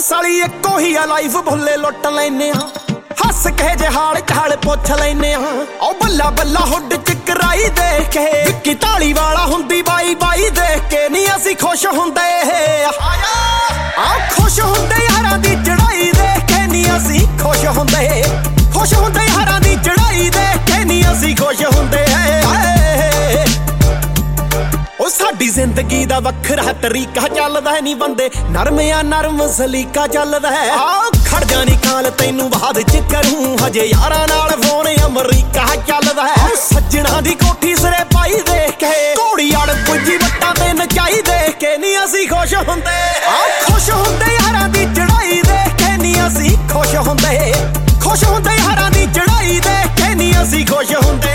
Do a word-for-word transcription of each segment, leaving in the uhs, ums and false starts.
ਸਾਲੀ ਇੱਕੋ ਹੀ ਆ ਲਾਈਫ ਭੁੱਲੇ ਲੁੱਟ ਲੈਨੇ ਆ ਹੱਸ ਕੇ ਜੇ ਹਾਲ ਚਾਲ ਪੁੱਛ ਲੈਨੇ ਆ ਓ ਬੱਲਾ ਬੱਲਾ ਹੁੱਡ ਚ ਕਰਾਈ ਦੇਖ ਕੇ ਵਿੱਕੀ ਢਾਲੀ ਵਾਲਾ ਹੁੰਦੀ ਬਾਈ ਬਾਈ ਦੇਖ ਕੇ ਨਹੀਂ ਅਸੀਂ ਖੁਸ਼ ਹੁੰਦੇ ਆ ਖੁਸ਼ ਹੁੰਦੇ ਯਾਰਾਂ ਦੀ ਚੜਾਈ ਦੇਖ ਕੇ ਨਹੀਂ ਅਸੀਂ ਖੁਸ਼ ਹੁੰਦੇ ਖੁਸ਼ ਹੁੰਦੇ ਯਾਰਾਂ ਦੀ ਚੜਾਈ ਦੇਖ ਕੇ ਨਹੀਂ ਅਸੀਂ ਖੁਸ਼ ਹੁੰਦੇ ਉਹ ਸਾਡੀ ਜ਼ਿੰਦਗੀ ਦਾ ਵੱਖਰਾ ਤਰੀਕਾ ਚੱਲਦਾ ਨਹੀਂ ਬੰਦੇ ਨਰਮਿਆ ਨਰਮ ਸਲੀਕਾ ਚੱਲਦਾ ਆ ਖੜ ਜਾਣੀ ਕਾਲ ਤੈਨੂੰ ਬਾਅਦ ਚ ਕਰੂੰ ਹਜੇ ਯਾਰਾਂ ਨਾਲ ਫੋਨ ਅਮਰੀਕਾ ਚੱਲਦਾ ਸੱਜਣਾ ਦੀ ਕੋਠੀ ਸਿਰੇ ਪਾਈ ਦੇਖ ਕੇ ਘੋੜੀ ਅੜ ਪੁੱਜੀ ਵੱਟਾਂ ਤੇ ਨਚਾਈ ਦੇਖ ਕੇ ਨਹੀਂ ਅਸੀਂ ਖੁਸ਼ ਹੁੰਦੇ ਆ ਖੁਸ਼ ਹੁੰਦੇ ਯਾਰਾਂ ਦੀ ਚੜਾਈ ਦੇਖ ਕੇ ਨਹੀਂ ਅਸੀਂ ਖੁਸ਼ ਹੁੰਦੇ ਖੁਸ਼ ਹੁੰਦੇ ਯਾਰਾਂ ਦੀ ਚੜਾਈ ਦੇਖ ਕੇ ਨਹੀਂ ਅਸੀਂ ਖੁਸ਼ ਹੁੰਦੇ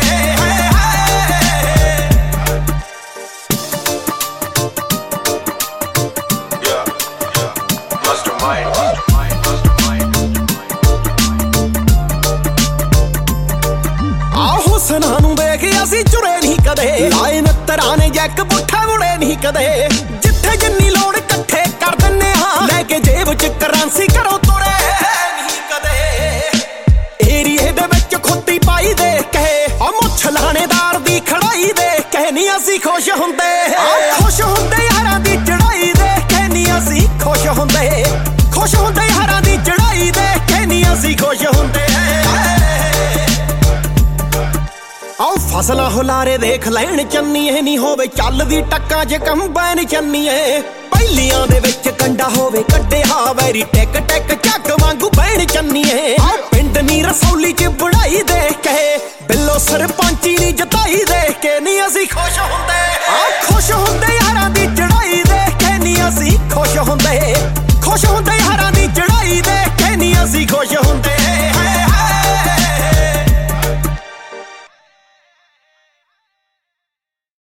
ਹੁਸਨਾ ਨੂੰ ਦੇਖ ਅਸੀਂ ਚੁਰੇ ਨਹੀਂ ਕਦੇ ਲਾਏ ਮਿੱਤਰਾਂ ਨੇ ਜੈਕ ਪੁੱਠਾ ਮੁੜੇ ਨਹੀਂ ਕਦੇ ਜਿੱਥੇ ਜਿੰਨੀ ਲੋੜ ਇਕੱਠੇ ਕਰ ਦਿੰਨੇ ਆ ਲੈ ਕੇ ਜੇਬ ਚ ਕਰੰਸੀ ਕਰੋ ਤੁਰੇ ਨਹੀਂ ਕਦੇ ਏਰੀਏ ਦੇ ਵਿੱਚ ਖੁੱਤੀ ਪਾਈ ਦੇਖ ਕੇ ਆ ਮੁੱਛ ਲਾਣੇਦਾਰ ਦੀ ਖੜਾਈ ਦੇਖ ਕੇ ਨਹੀਂ ਅਸੀਂ ਖੁਸ਼ ਹੁੰਦੇ ਖੁਸ਼ ਹੁੰਦੇ ਯਾਰਾਂ ਦੀ ਚੜਾਈ ਦੇਖ ਕੇ ਨਹੀਂ ਅਸੀਂ ਖੁਸ਼ ਹੁੰਦੇ ਖੁਸ਼ ਹੁੰਦੇ ਯਾਰਾਂ ਦੀ ਚੜਾਈ ਦੇਖ ਕੇ ਨਹੀਂ ਅਸੀਂ ਖੁਸ਼ ਹੁੰਦੇ ਆਓ ਫਸਲਾਂ ਹੁਲਾਰੇ ਦੇਖ ਲੈਣ ਚੰਨੀਏ ਨਹੀਂ ਹੋਵੇ ਚੱਲਦੀ ਟੱਕਾਂ ਚ ਕੰਬਾਈਨ ਚੰਨੀਏ ਪਹਿਲੀਆਂ ਦੇ ਵਿੱਚ ਕੰਡਾ ਹੋਵੇ ਕੱਢਿਆ ਵੈਰੀ ਟਿਕ ਟਿਕ ਚੱਕ ਵਾਂਗੂ ਬਹਿਣ ਚੰਨੀਏ ਆਓ ਪਿੰਡ ਨੀ ਰਸੌਲੀ ਚ ਬੜਾਈ ਦੇਖ ਕੇ ਬਿੱਲੋ ਸਰਪੰਚੀ ਨੀ ਜਤਾਈ ਦੇਖ ਕੇ ਨਹੀਂ ਅਸੀਂ ਖੁਸ਼ ਹੁੰਦੇ ਆ ਖੁਸ਼ ਹੁੰਦੇ ਯਾਰਾਂ ਦੀ ਚੜਾਈ ਦੇਖ ਕੇ ਨਹੀਂ ਅਸੀਂ ਖੁਸ਼ ਹੁੰਦੇ ਖੁਸ਼ ਹੁੰਦੇ